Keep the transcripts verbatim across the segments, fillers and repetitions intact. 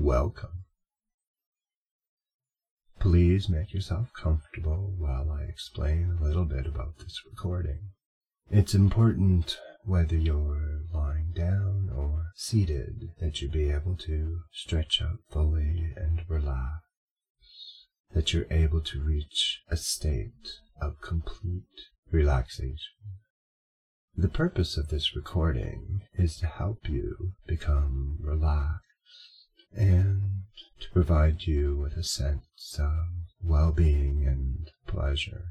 Welcome. Please make yourself comfortable while I explain a little bit about this recording. It's important, whether you're lying down or seated, that you be able to stretch out fully and relax, that you're able to reach a state of complete relaxation. The purpose of this recording is to help you become relaxed and to provide you with a sense of well-being and pleasure.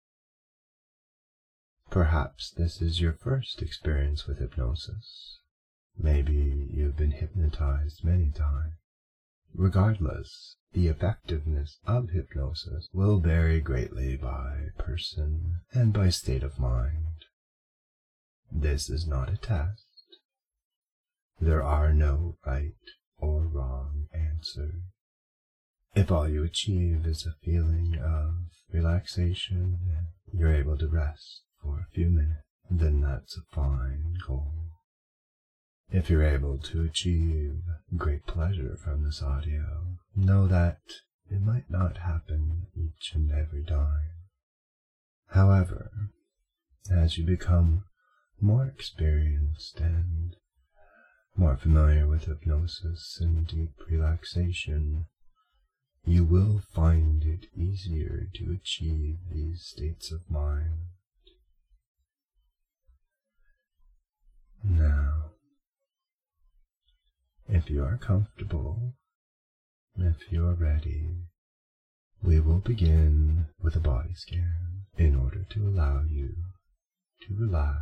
Perhaps this is your first experience with hypnosis. Maybe you've been hypnotized many times. Regardless, the effectiveness of hypnosis will vary greatly by person and by state of mind. This is not a test. There are no right or wrong answer. If all you achieve is a feeling of relaxation and you're able to rest for a few minutes, then that's a fine goal. If you're able to achieve great pleasure from this audio, know that it might not happen each and every time. However, as you become more experienced and more familiar with hypnosis and deep relaxation, you will find it easier to achieve these states of mind. Now, if you are comfortable, if you are ready, we will begin with a body scan in order to allow you to relax.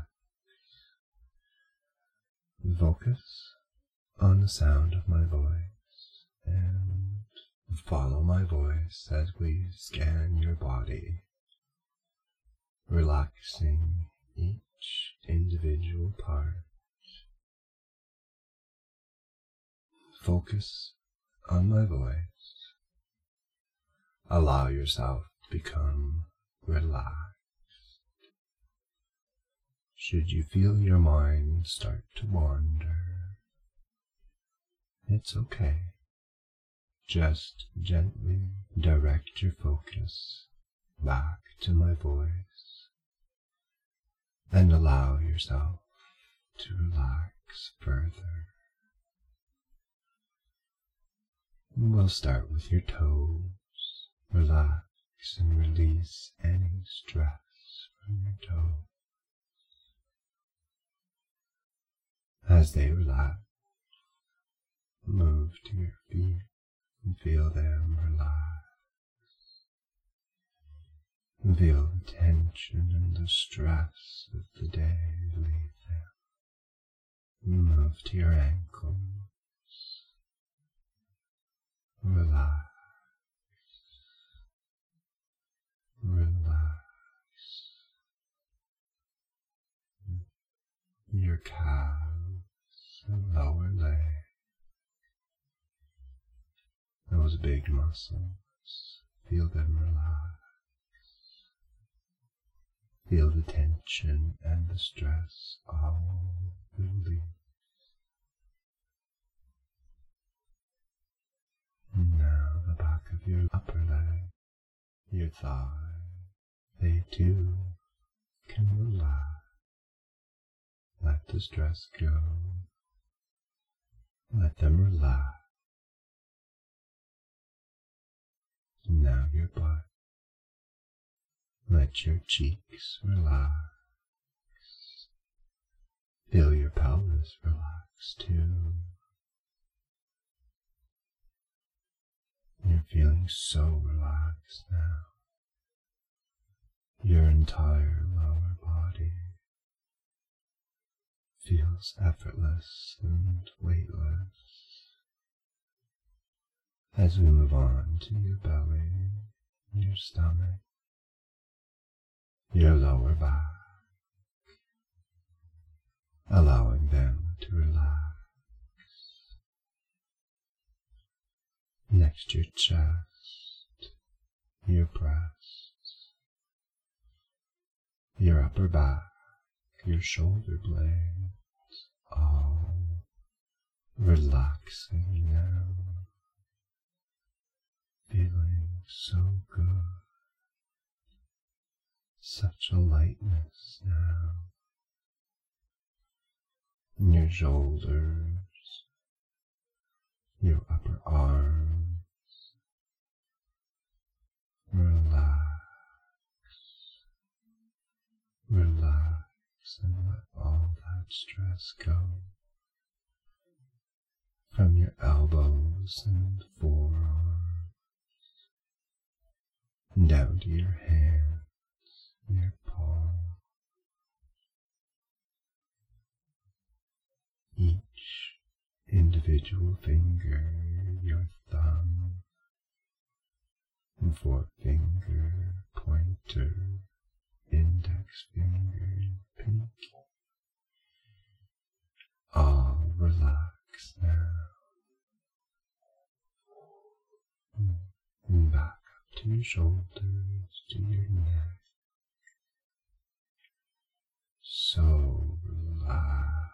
Focus on the sound of my voice and follow my voice as we scan your body, relaxing each individual part. Focus on my voice. Allow yourself to become relaxed. Should you feel your mind start to wander, it's okay. Just gently direct your focus back to my voice and allow yourself to relax further. We'll start with your toes. Relax and release any stress from your toes. As they relax, move to your feet and feel them relax. Feel the tension and the stress of the day leave them. Move to your ankles. Relax. Relax. Your calves and lower leg. Those big muscles, feel them relax. Feel the tension and the stress all release. Now the back of your upper leg, your thigh, they too can relax. Let the stress go. Let them relax. Now your butt. Let your cheeks relax. Feel your pelvis relax too. You're feeling so relaxed now. Your entire lower body feels effortless and weightless. As we move on to your belly, your stomach, your lower back, allowing them to relax. Next, your chest, your breasts, your upper back, your shoulder blades, all relaxing now. so good. Such a lightness now. In your shoulders, your upper arms. Relax. Relax and let all that stress go. From your elbows and forearms, down to your hands, your palms. Each individual finger, your thumb, forefinger, pointer, index finger, and pinky. All relax now. And back up to your shoulders, to your neck. So relaxed.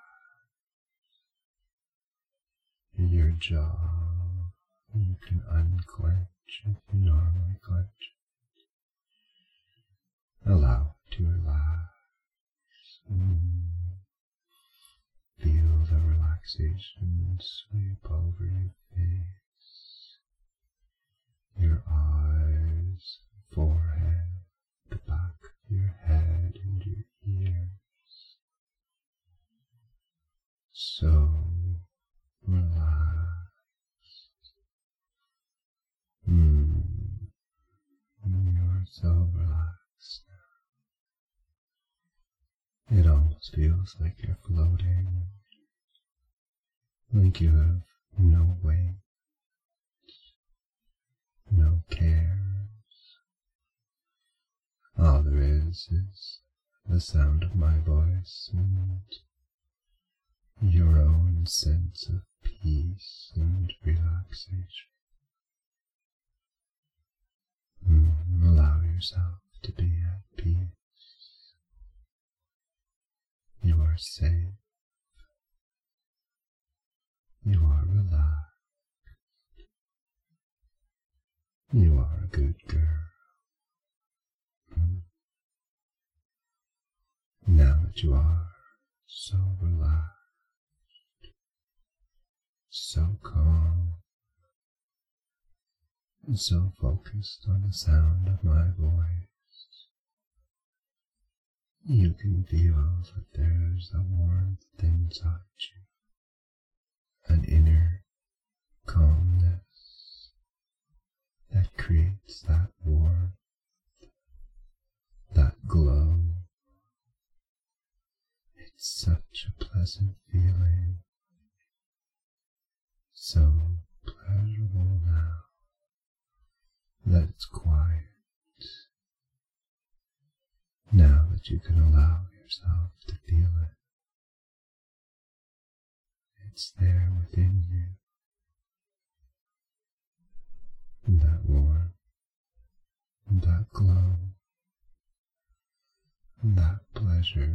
Your jaw, you can unclench if you normally clench it. Allow it to relax. Mm. Feel the relaxation sweep over your face, your eyes, forehead, the back of your head and your ears. So relaxed. Mm. You're so relaxed now. It almost feels like you're floating, like you have no weight, no cares. All there is is the sound of my voice and your own sense of peace and relaxation. Mm, allow yourself to be at peace. You are safe. You are relaxed. You are a good girl. Mm. Now that you are so relaxed, so calm, and so focused on the sound of my voice, you can feel that there's a warmth inside you, an inner calmness that creates that warmth, that glow. It's such a pleasant feeling, so pleasurable now that it's quiet. Now that you can allow yourself to feel it, it's there within you. That warmth, that glow, that pleasure.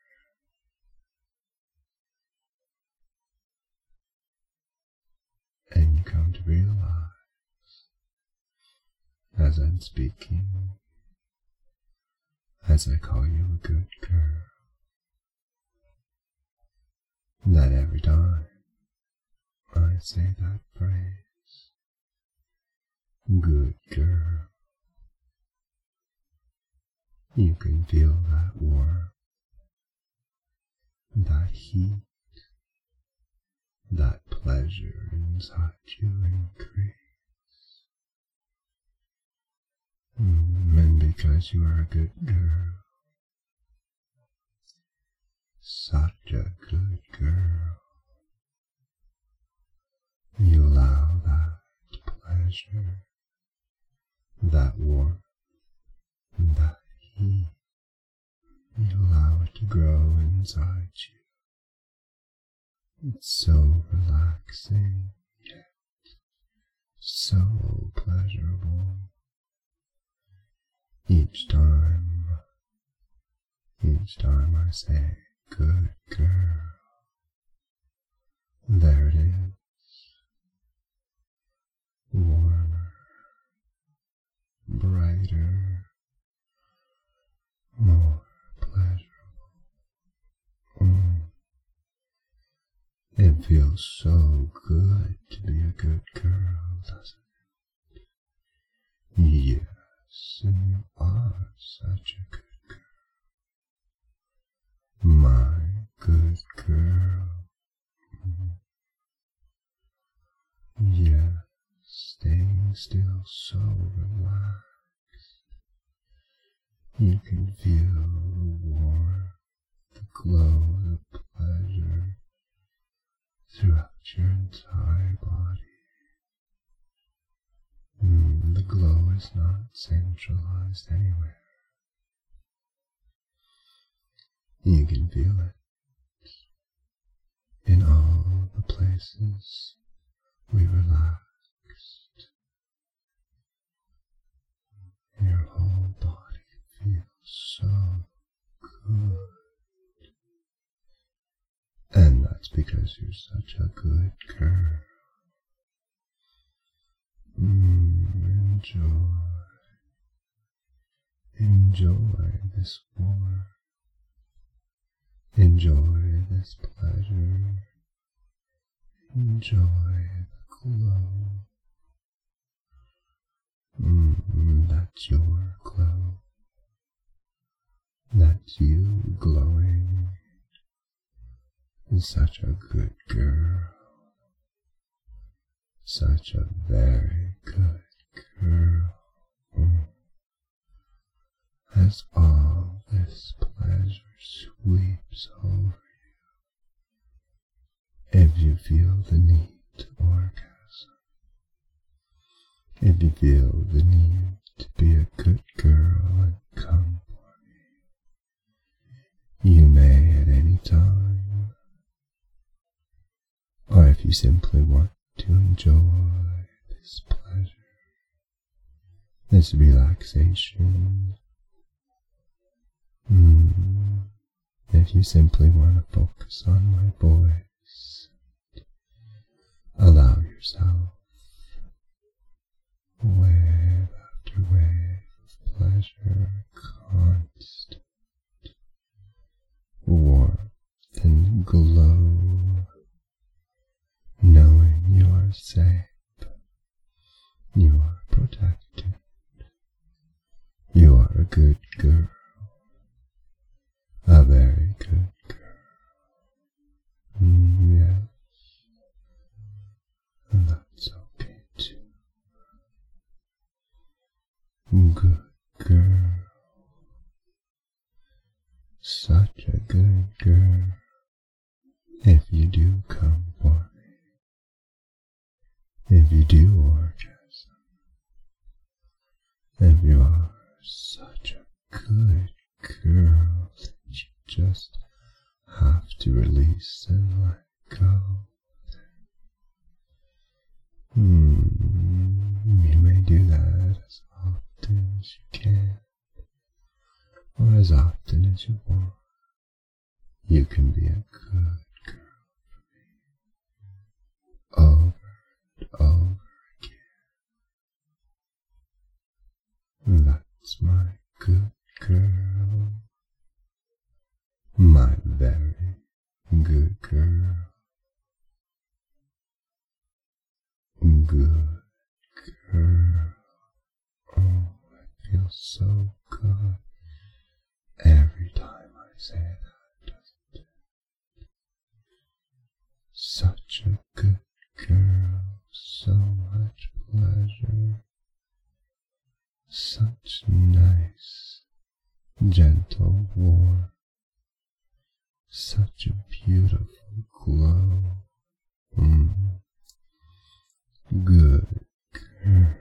And you come to realize, as I'm speaking, as I call you a good girl, that every time I say that phrase, good girl, you can feel that warmth, that heat, that pleasure inside you increase. And because you are a good girl, such a good girl, you allow that pleasure, that warmth, that heat, you allow it to grow inside you. It's so relaxing, yet so pleasurable. Each time, each time I say, good girl, there it is, warmer brighter, more pleasurable. Mm. It feels so good to be a good girl, doesn't it? Yes, and you are such a good girl. My good girl. Mm. Yes, staying still so relaxed. You can feel the warmth, the glow, the pleasure throughout your entire body. Mm, the glow is not centralized anywhere. You can feel it in all the places we relaxed. Your whole body feels so good. And that's because you're such a good girl. Mm, enjoy. Enjoy this warmth. Enjoy this pleasure. Enjoy the glow. Mm, that's your glow. That's you glowing. Such a good girl. Such a very good girl. Mm. As all this pleasure sweeps over you, if you feel the need to orgasm, if you feel the need to be a good girl and come for me, you may at any time, or if you simply want to enjoy this pleasure, this relaxation, mm, if you simply want to focus on my voice, allow yourself wave after wave of pleasure, constant warmth and glow, knowing you are safe, you are protected, you are a good girl, a very good girl. Mm, yes, and that's okay too. Good girl, such a good girl. If you do come for me, if you do orgasm, if you are such a good girl that you just have to release and let go. Hmm, you may do that as often as you can, or as often as you want. You can be a good girl for me, over and over again. That's my good girl, my very good girl. Good girl. Oh, it feels so good every time I say that, doesn't it? Such a good girl, so much pleasure, such nice, gentle warmth, such a beautiful glow. Mm. Good girl.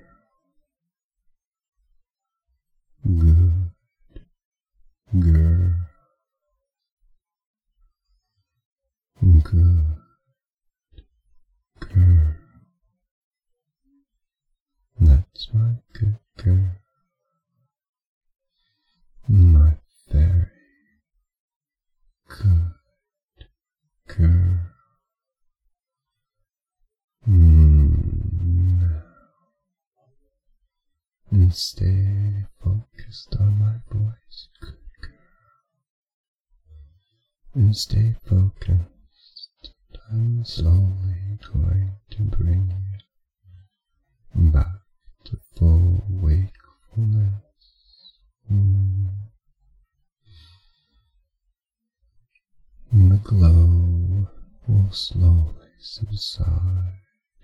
Good girl. Good girl. That's my good girl. My very good girl. Mm, now, And stay focused on my voice, good girl. And stay focused. I'm slowly going to bring you back to full wakefulness. Mm. The glow will slowly subside.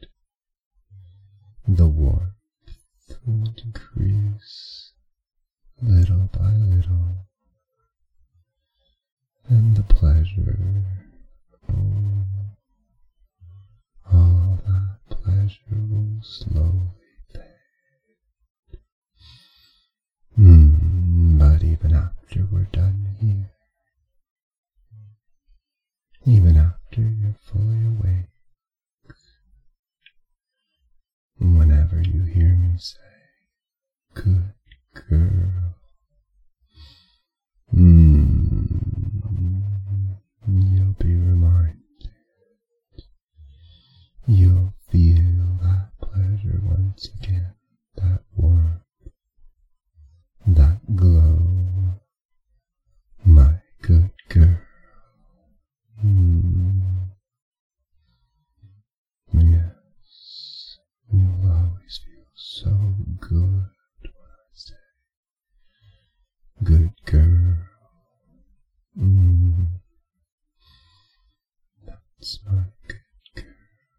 The warmth will decrease little by little, and the pleasure, oh, all that pleasure will slowly fade. Mm, but even after we're done here, even after you're fully awake, whenever you hear me say, good girl, mm, you'll be reminded, you'll feel that pleasure once again, that warmth, that glow, my good girl. Mm. Yes, you'll always feel so good when I say, good girl. Mm. That's my good girl.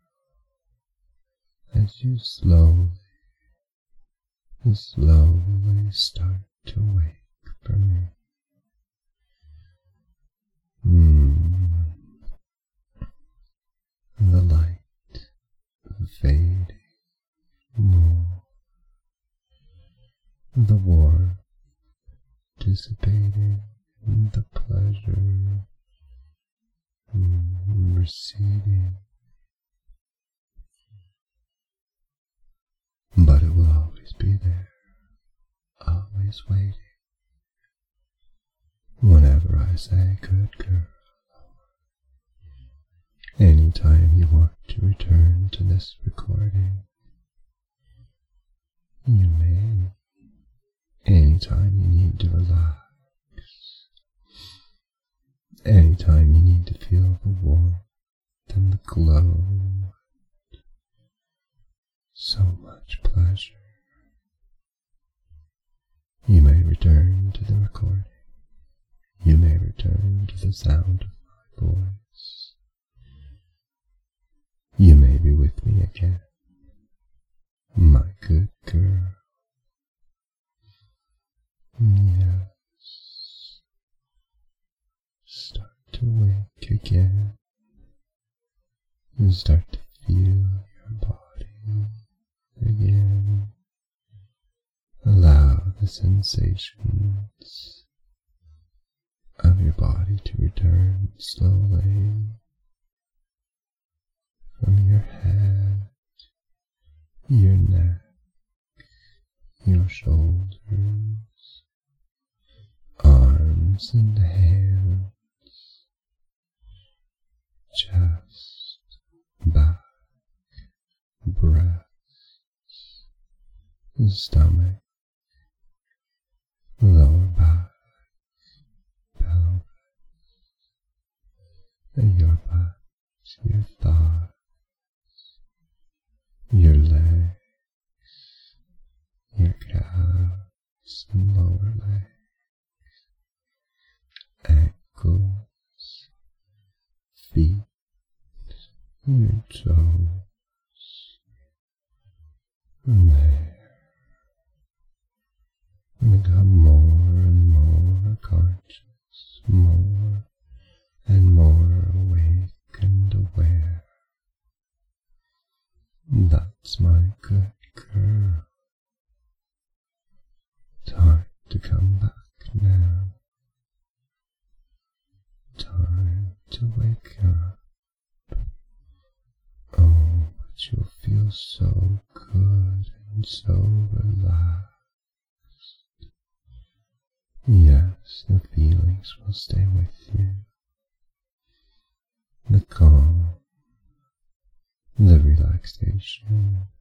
As you slowly, slowly start to wake for me. Mm. The light fading more, the warmth dissipating, the pleasure mm, receding, but it will always be there, always waiting. Whenever I say, good girl, anytime you want to return to this recording, you may. Anytime you need to relax, anytime you need to feel the warmth and the glow, so much pleasure, you may return to the recording. You may return to the sound of my voice. You may be with me again, my good girl. Yes. Start to wake again. And start to feel your body again. Allow the sensations of your body to return slowly from your head, your neck, your shoulders, arms and hands, chest, back, breast, stomach, lower back, pelvis, your butt, your thighs, your legs, your calves and lower legs, ankles, feet, your toes, there. Become more and more conscious, more and more awake and aware. That's my good girl. Time to come back now. Time to wake up. Oh, but you'll feel so good and so relaxed. Yes, the feelings will stay with you. The calm, the relaxation,